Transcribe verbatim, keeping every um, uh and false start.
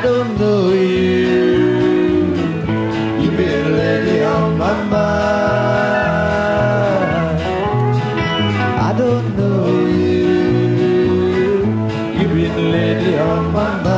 don't know you. You've been lately on my mind. I don't know you. You've been lately on my mind.